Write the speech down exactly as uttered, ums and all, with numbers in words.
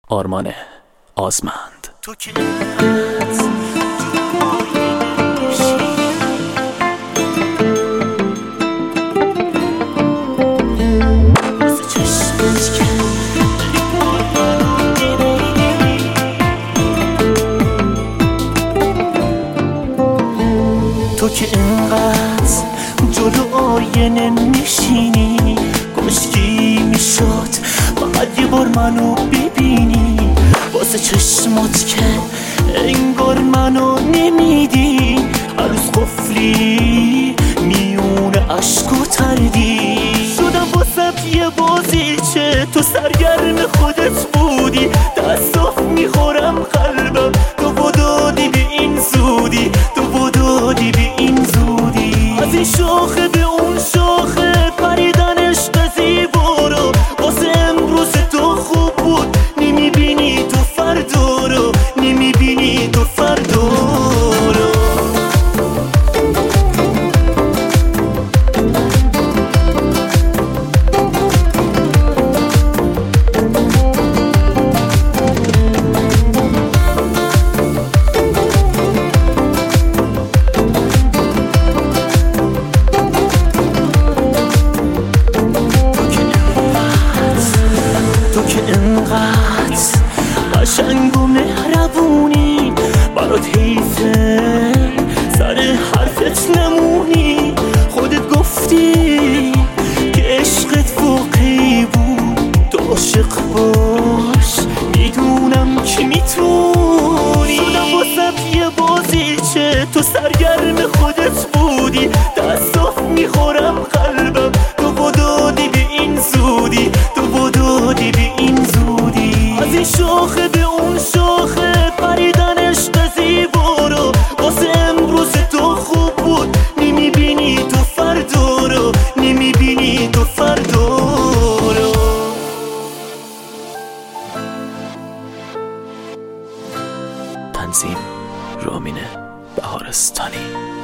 آرمان آزمند. تو که تو که انقدر جلو آینه میشینی، کاشکی میشد فقط یه بار منو ببینی، واسه چشمات که انگار منو نمیدی، هر روز قفلی میونه عشق و تردی شدم واسه یه بازیچه، تو سرگرم خودت بودی، تأسف میخورم قلبم، تو بدادی به این زودی، تو بدادی به این زودی، از این شاخه به اون شاخه پریدن عشق زیبا رو، واسه امروز تو خوب بود، نمیبینی تو فردا رو، نمیبینی تو فردا رو. قشنگ و مهربونی، برات حیفه سر حرفت نمونی، خودت گفتی که عشقت واقعی بود، تو عاشق باش میدونم که میتونی، شدم واسه یه بازیچه، تو سرگرم خودت بودی، تأسف میخورم قلبم، تو بدادی به این زودی، تو بدادی به این زودی، از این شاخه به اون شاخه پریدن عشق زیبا رو، واسه امروز تو خوب بود، نمیبینی تو فردا رو، نمیبینی تو فردا رو. تنظیم رامین بهارستانی.